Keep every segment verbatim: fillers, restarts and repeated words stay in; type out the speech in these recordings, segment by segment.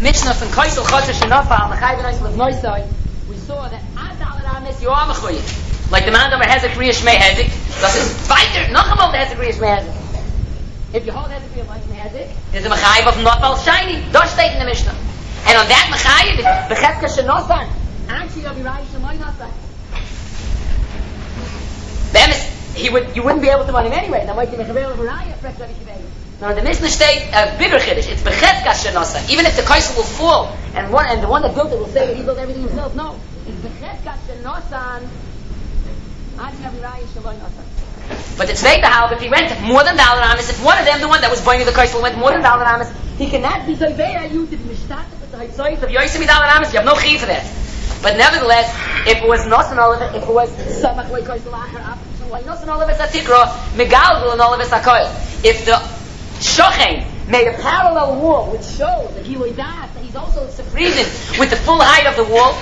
Mishnah from Kaisel Chatzar Shenofa on the Chayv Noisel of Noisai, we saw that Adal Aramis you are mechuyev. Like the man over Hezek Riya Shmei Hezek, das ist weiter, noch einmal the Hezek Riya Shmei Hezek. If you hold Hezek Riya Shmei Hezek, there's a mechayev of Nopal Shiny, das steht in the Mishnah. And on that mechayev, the Chetka Shenosan, actually Rabbi Rai Shemai Nosan. He would, you wouldn't be able to run him anyway. Now, might be mechavel of Raya, fresh Rabbi Shimei. Now, the Mishnah state a bigger chiddush. It's bechetka shenosa. Even if the kaisel will fall, and one and the one that built it will say that he built everything himself. No, it's bechetka shenosan. But it's later, however, if he went more than dollar amis, if one of them, the one that was buying the kaisel, went more than dollar amis, he cannot be zoyveya you to be mishtatet with the haitzayis of yoisimi dollar amis. You have no chiyuv for that. But nevertheless, if it was nosan all of it, if it was samach way kaisel achar nosan all of it atikra, megalgal and all of it akoil. If the shochen made a parallel wall which shows that he would die, that he's also sefrizin with the full height of the wall,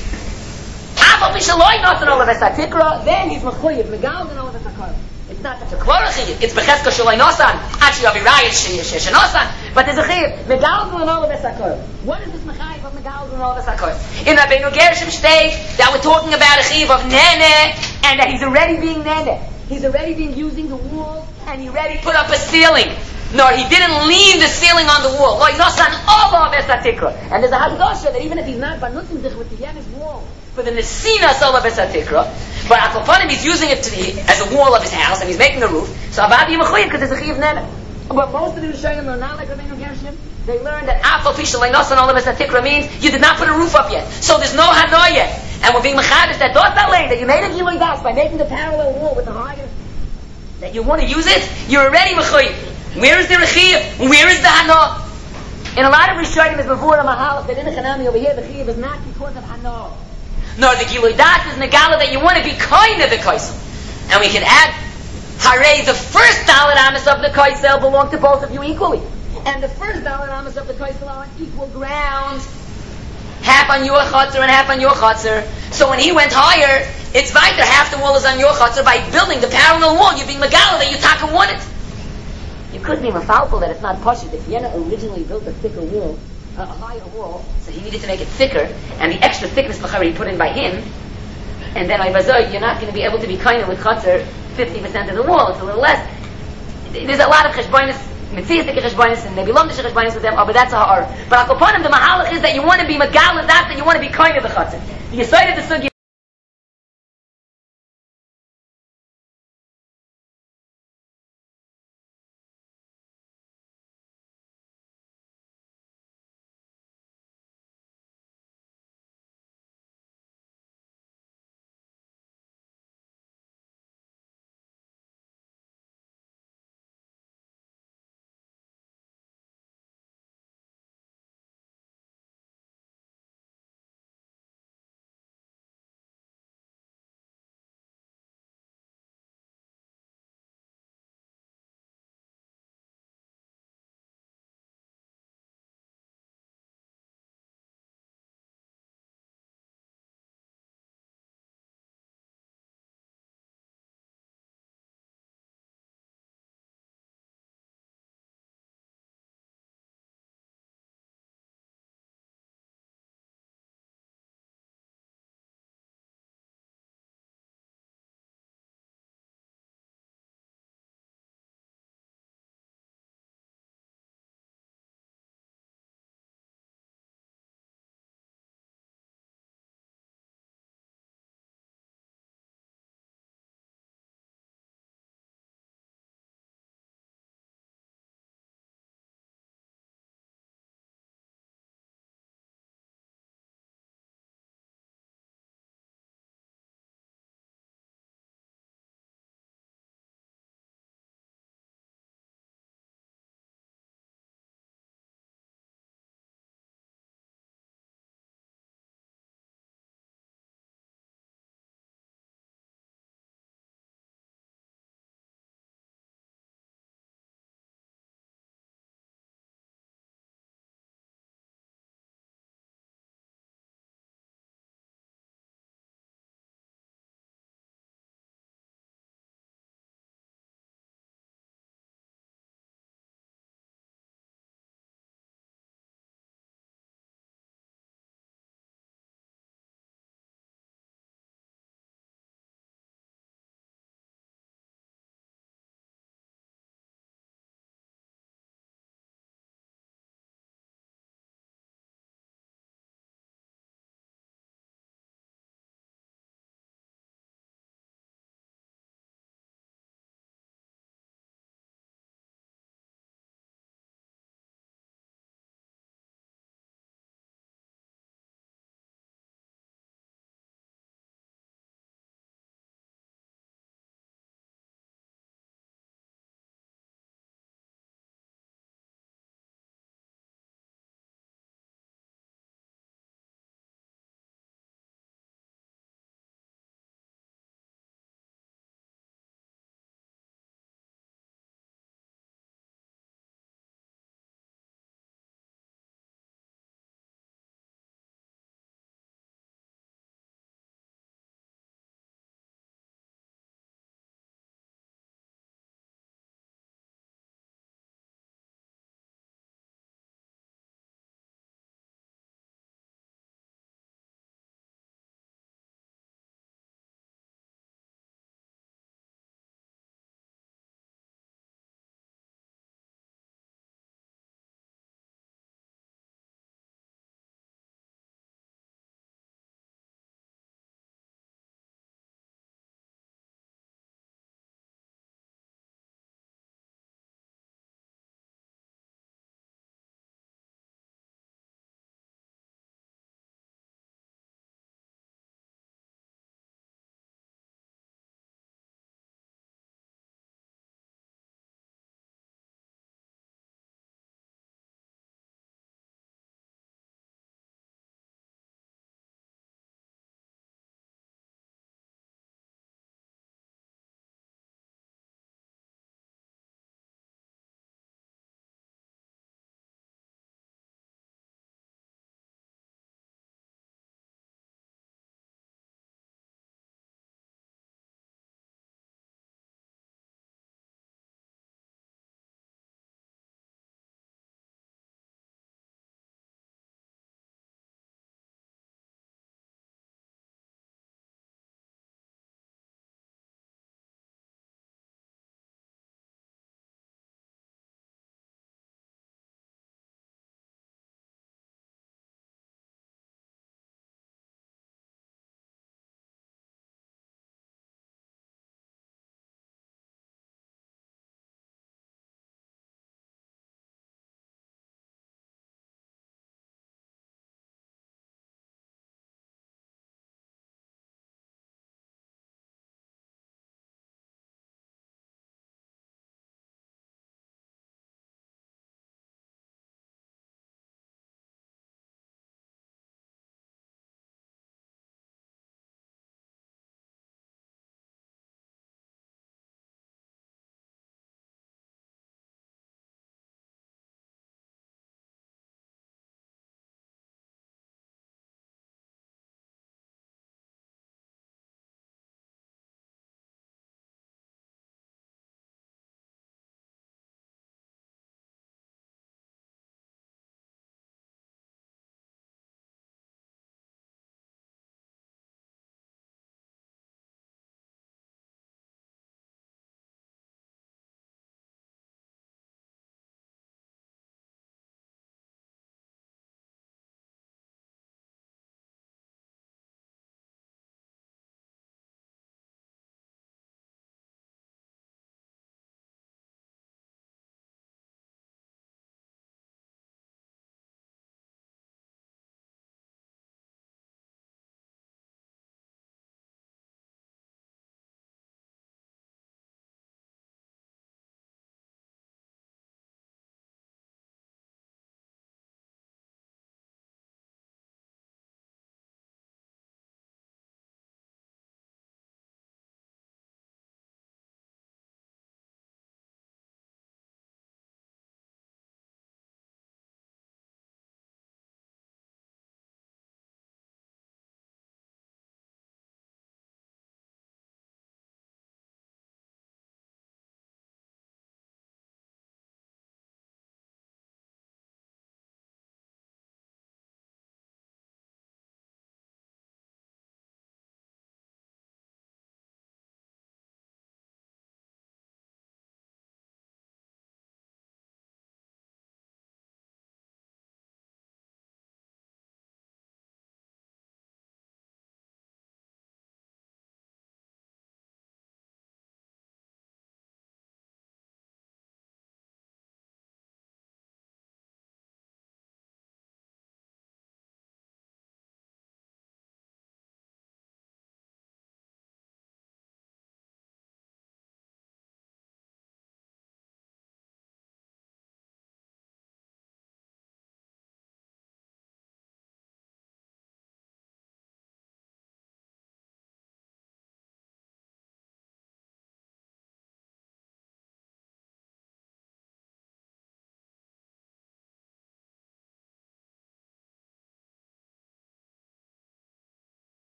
then he's mechuyev megalgal and all of it akoil. It's not such a kvara chiyuv. It's becheska shaloi nosan. Actually, Avi Raya sheyesh nosan. But there's a chiyuv megalgal and all of it akoil. What is this mechayev of megalgal and all of it akoil? In Rabbeinu Gershom state that we're talking about a chiyuv of nene, and that he's already being nene. He's already been using the wall, and he already put up a ceiling. No, he didn't leave the ceiling on the wall. Loi nosan all of it atikra. And there's a hadgasha that even if he's not banutzim zich with the yenis wall for the nesina all of it atikra, but Akopanim he's using it to the, as a wall of his house, and he's making a roof. So Abadi Yemechuyev because there's a chiv nene. But most of the Rishonim are not like Rabbeinu Gershom. They learned that Afal Fisha Leinos and all of us Atikra means you did not put a roof up yet. So there's no Hanoah yet. And we're being Mechadish that Dota Lane, that you made a Gilui Das by making the parallel wall with the higher, that you want to use it, you're already Mechuyev. Where is the Rechiv? Where is the Hanoah? In a lot of Rishonim is before the Mahal, that in the Chanami over here, the Chiv is not because of Hanoah. No, the Gilui Das is Negala that you want to be kind of the Kaisel. And we can add, Hare, the first dollar amis of the Kaisel belong to both of you equally. And the first dollar amas of the kaisel are on equal ground, half on your chutzner and half on your chutzner. So when he went higher, it's weiter, half the wall is on your chutzner. By building the parallel wall, you're being megala that you taka won it. You could be mafalful that it's not pashut. If Yena originally built a thicker wall, a higher wall, so he needed to make it thicker, and the extra thickness he put in by him, and then you're not going to be able to be kind with chutzner fifty percent of the wall. It's a little less. There's a lot of cheshbonis. Mitzias the cheshbonis and maybe lom the cheshbonis with them, oh, but that's a ha'ar. But akoponim, the mahalach is that you want to be megal that, that you want to be kind of the chatzir. You cited the sugi.